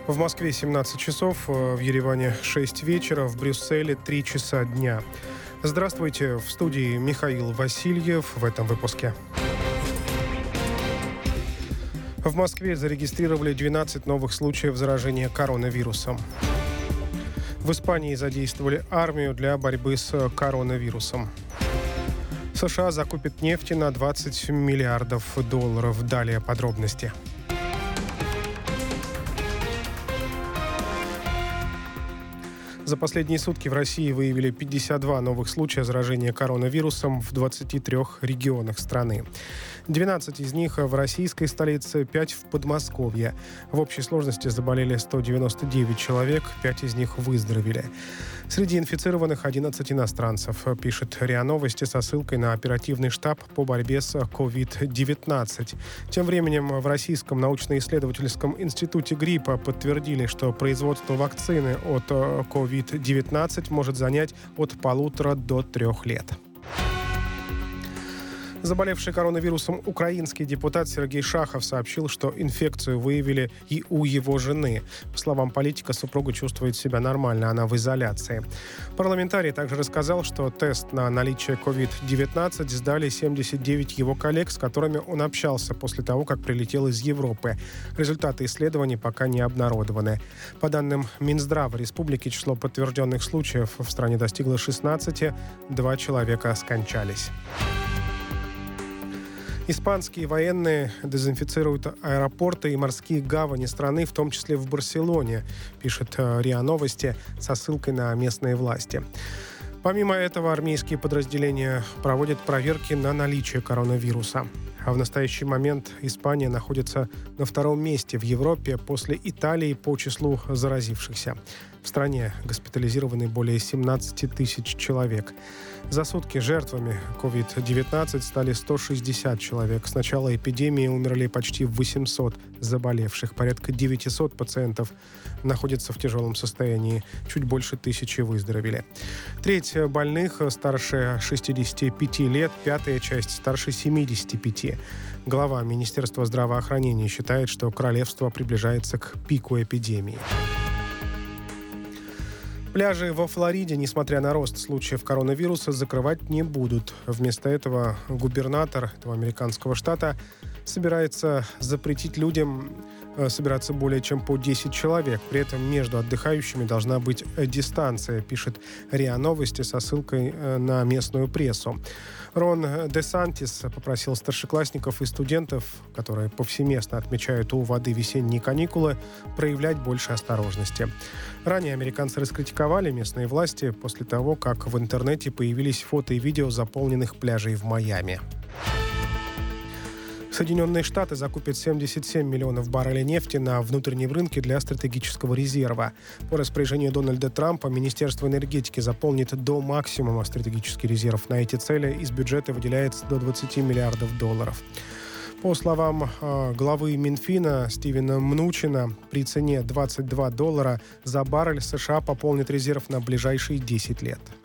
В Москве 17 часов, в Ереване 6 вечера, в Брюсселе 3 часа дня. Здравствуйте, в студии Михаил Васильев в этом выпуске. В Москве зарегистрировали 12 новых случаев заражения коронавирусом. В Испании задействовали армию для борьбы с коронавирусом. США закупит нефти на $20 миллиардов. Далее подробности. За последние сутки в России выявили 52 новых случая заражения коронавирусом в 23 регионах страны. 12 из них в российской столице, 5 в Подмосковье. В общей сложности заболели 199 человек, 5 из них выздоровели. Среди инфицированных 11 иностранцев, пишет РИА Новости со ссылкой на оперативный штаб по борьбе с COVID-19. Тем временем в Российском научно-исследовательском институте гриппа подтвердили, что производство вакцины от COVID-19 может занять от 1,5 до 3 лет. Заболевший коронавирусом украинский депутат Сергей Шахов сообщил, что инфекцию выявили и у его жены. По словам политика, супруга чувствует себя нормально, она в изоляции. Парламентарий также рассказал, что тест на наличие COVID-19 сдали 79 его коллег, с которыми он общался после того, как прилетел из Европы. Результаты исследований пока не обнародованы. По данным Минздрава республики, число подтвержденных случаев в стране достигло 16, 2 человека скончались. Испанские военные дезинфицируют аэропорты и морские гавани страны, в том числе в Барселоне, пишет РИА Новости со ссылкой на местные власти. Помимо этого, армейские подразделения проводят проверки на наличие коронавируса. А в настоящий момент Испания находится на 2-м месте в Европе после Италии по числу заразившихся. В стране госпитализированы более 17 тысяч человек. За сутки жертвами COVID-19 стали 160 человек. С начала эпидемии умерли почти 800 заболевших. Порядка 900 пациентов находятся в тяжелом состоянии. Чуть больше 1000 выздоровели. Треть больных старше 65 лет, 1/5 часть старше 75. Глава Министерства здравоохранения считает, что королевство приближается к пику эпидемии. Пляжи во Флориде, несмотря на рост случаев коронавируса, закрывать не будут. Вместо этого губернатор этого американского штата собирается запретить людям собираться более чем по 10 человек. При этом между отдыхающими должна быть дистанция, пишет РИА Новости со ссылкой на местную прессу. Рон Десантис попросил старшеклассников и студентов, которые повсеместно отмечают у воды весенние каникулы, проявлять больше осторожности. Ранее американцы раскритиковали местные власти после того, как в интернете появились фото и видео заполненных пляжей в Майами. Соединенные Штаты закупят 77 миллионов баррелей нефти на внутреннем рынке для стратегического резерва. По распоряжению Дональда Трампа Министерство энергетики заполнит до максимума стратегический резерв. На эти цели из бюджета выделяется до $20 миллиардов. По словам главы Минфина Стивена Мнучина, при цене $22 за баррель США пополнит резерв на ближайшие 10 лет.